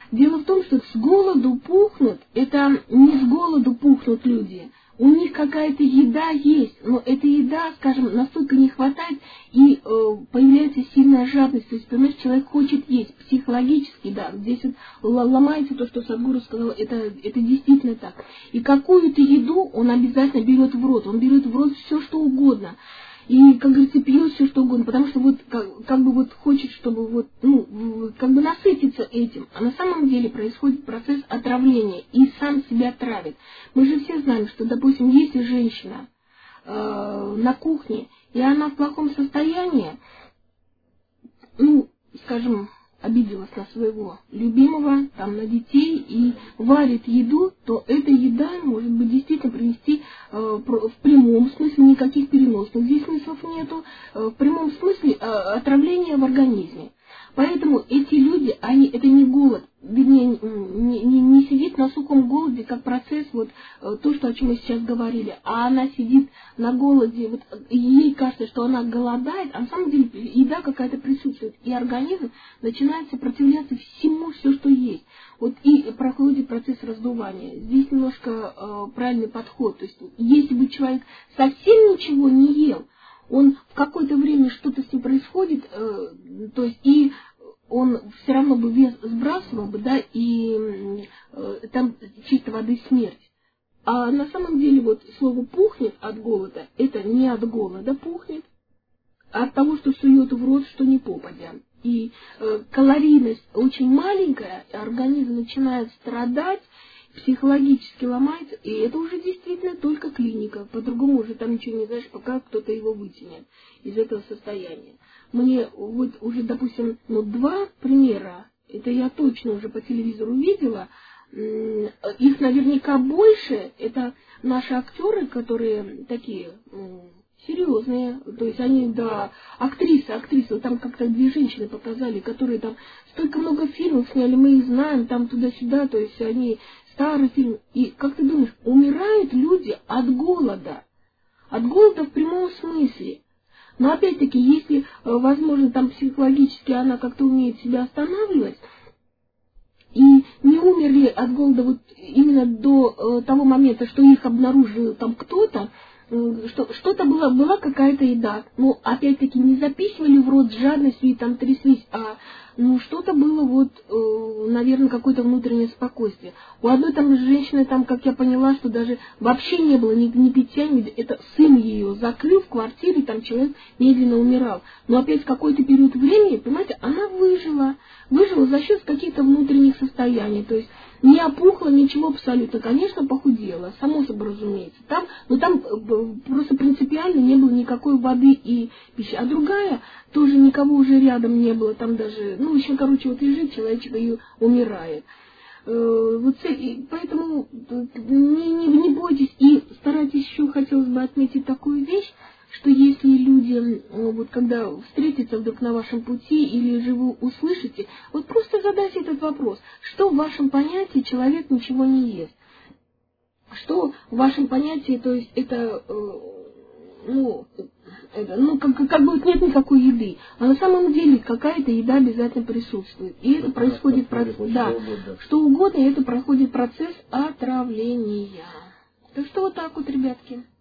Дело в том, что с голоду пухнут, это не с голоду пухнут люди. У них какая-то еда есть, но эта еда, скажем, настолько не хватает, и появляется сильная жадность. То есть, понимаешь, человек хочет есть психологически, да, здесь вот ломается то, что Садхгуру сказал, это действительно так. И какую-то еду он обязательно берет в рот, он берет в рот все, что угодно. И, как говорится, пьет все, что угодно, потому что вот как бы вот хочет, чтобы вот, ну, как бы насытиться этим. А на самом деле происходит процесс отравления, и сам себя травит. Мы же все знаем, что, допустим, если женщина на кухне, и она в плохом состоянии, ну, скажем, обиделась на своего любимого, там, на детей и варит еду, то эта еда может быть действительно привести в прямом смысле, никаких переносных здесь смыслов нету, в прямом смысле отравления в организме. Поэтому эти люди, это не голод, вернее, не сидит на сухом голоде, как процесс, вот то, что, о чем мы сейчас говорили, а она сидит на голоде, вот, ей кажется, что она голодает, а на самом деле еда какая-то присутствует, и организм начинает сопротивляться всему, все, что есть. Вот и проходит процесс раздувания. Здесь немножко правильный подход. То есть, если бы человек совсем ничего не ел, он в какое-то время что-то с ним происходит, то есть и он все равно бы вес сбрасывал бы, да, и там чистой воды смерть. А на самом деле вот слово «пухнет» от голода, это не от голода пухнет, а от того, что сует в рот, что не попадя. И калорийность очень маленькая, организм начинает страдать, психологически ломается, и это уже действительно только клиника. По-другому уже там ничего не знаешь, пока кто-то его вытянет из этого состояния. Мне вот уже, допустим, 2 примера, это я точно уже по телевизору видела, их наверняка больше, это наши актеры, которые такие серьезные, то есть они, да, актрисы, там как-то 2 женщины показали, которые там столько много фильмов сняли, мы их знаем, там туда-сюда, то есть они старый фильм. И как ты думаешь, умирают люди от голода в прямом смысле. Но опять-таки, если, возможно, там психологически она как-то умеет себя останавливать, и не умерли от голода вот именно до того момента, что их обнаружил там кто-то, что-то была какая-то еда. Но опять-таки не запихивали в рот с жадностью и там тряслись, а что-то было вот, наверное, какое-то внутреннее спокойствие. У одной там женщины, там, как я поняла, что даже вообще не было ни питья, это сын ее закрыл в квартире, там человек медленно умирал. Но опять какой-то период времени, понимаете, она выжила за счет каких-то внутренних состояний, то есть не опухла, ничего абсолютно, конечно, похудела, само собой разумеется. Там просто принципиально не было никакой воды и пищи. А другая, тоже никого уже рядом не было, там даже, еще, вот лежит человечек и умирает. Поэтому не бойтесь и старайтесь еще, хотелось бы отметить такую вещь, что если люди, вот когда встретятся вдруг на вашем пути или же вы услышите, вот просто задайте этот вопрос, что в вашем понятии человек ничего не ест? Что в вашем понятии, то есть это, как бы нет никакой еды, а на самом деле какая-то еда обязательно присутствует. И это происходит процесс, что угодно, и это происходит процесс отравления. Так что вот так вот, ребятки.